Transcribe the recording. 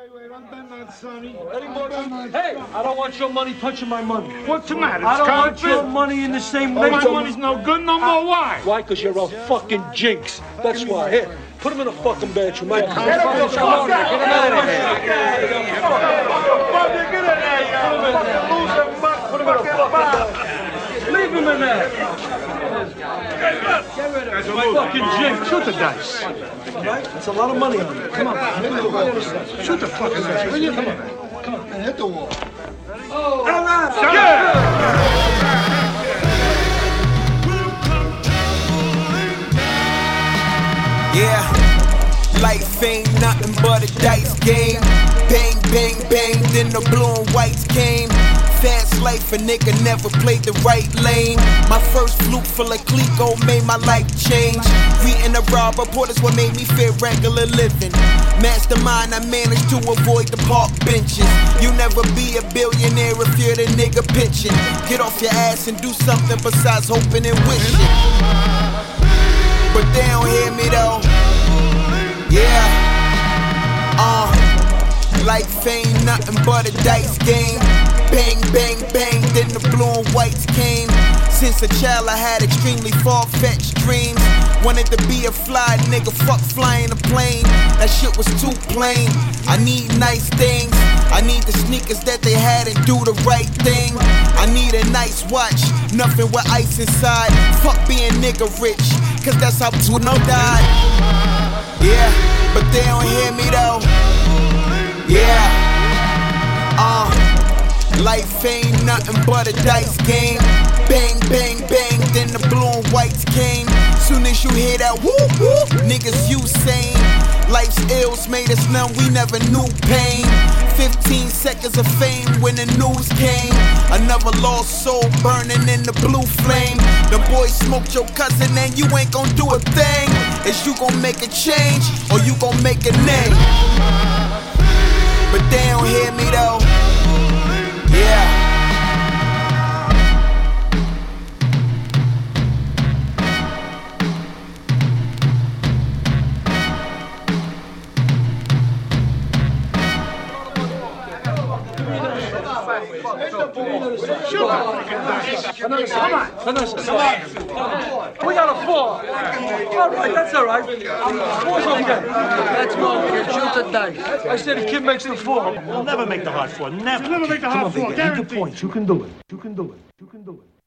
Wait, I'm betting on Sonny. Hey, I don't want your money touching my money. What's the matter? I It's don't want counterfeit? your money in the same Oh, my ledger. money's no good no more. Why? Why? Because you're a fucking jinx. That's why. Here, put him in a fucking bedroom. Get him Get him out of here. Put him in a fucking leave him in there. That's a Fucking jinx. Shoot the dice. Right? That's a lot of money on you. Come on. Shoot the fucking dice. Will you? Come on. Come on, man, hit the wall. Yeah, life ain't nothing but a dice game. Bang, bang, bang, then the blue and whites came. Fast life, a nigga never played the right lane. My first fluke full of Clico made my life change. Reading the raw report is what made me feel regular living. Mastermind, I managed to avoid the park benches. You never be a billionaire if you're the nigga pitching. Get off your ass and do something besides hoping and wishing. But they don't hear me though. Yeah. Life ain't nothing but a dice game. Bang, bang, bang, then the blue and whites came. Since a child I had extremely far-fetched dreams. Wanted to be a fly nigga, fuck flying a plane. That shit was too plain. I need nice things. I need the sneakers that they had and do the right thing. I need a nice watch, nothing with ice inside. Fuck being nigga rich, cause that's how no died. Yeah, but they don't hear me though. Yeah, life ain't nothing but a dice game. Bang, bang, bang, then the blue and whites came. Soon as you hear that whoop, whoop, niggas you sane. Life's ills made us numb, we never knew pain. 15 seconds of fame when the news came. Another lost soul burning in the blue flame. The boy smoked your cousin and you ain't gon' do a thing. Is you gon' make a change or you gon' make a name? But they don't hear me though. Yeah. Shoot the fucking dice. Come on. We got a 4. All right, that's all right. 4's okay. Let's go. Shoot the dice. I said the kid makes the 4. We'll never make the hard 4. Never. Never make the hard four. Get the Guaranteed. points. You can do it. You can do it. You can do it.